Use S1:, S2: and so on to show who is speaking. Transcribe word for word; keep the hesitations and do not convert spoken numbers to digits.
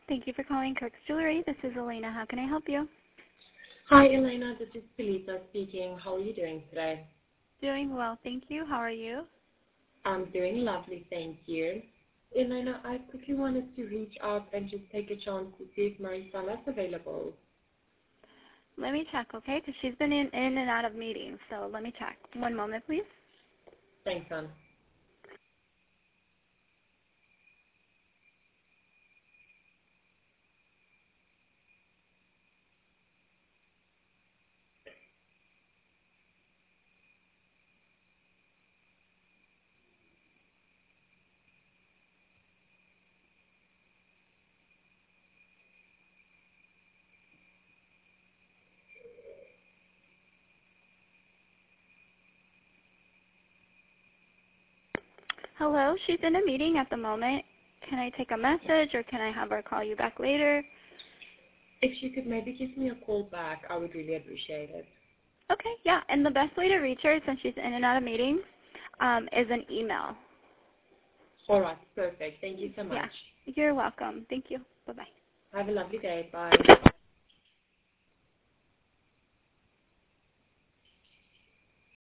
S1: Thank you for calling Kirk's Jewelry. This is Elena. How can I help you?
S2: Hi, Elena. This is Felisa speaking. How are you doing today?
S1: Doing well, thank you. How are you?
S2: I'm doing lovely, thank you. Elena, I quickly wanted to reach out and just take a chance to see if Marisa's available.
S1: Let me check, okay? Because she's been in, in and out of meetings, so let me check. One moment, please.
S2: Thanks, hon.
S1: Hello, she's in a meeting at the moment. Can I take a message or can I have her call you back later?
S2: If you could maybe give me a call back, I would really appreciate it.
S1: Okay, yeah, and the best way to reach her since she's in and out of meetings um, is an email.
S2: All right, perfect. Thank you so much.
S1: Yeah, you're welcome. Thank you. Bye-bye.
S2: Have a lovely day. Bye.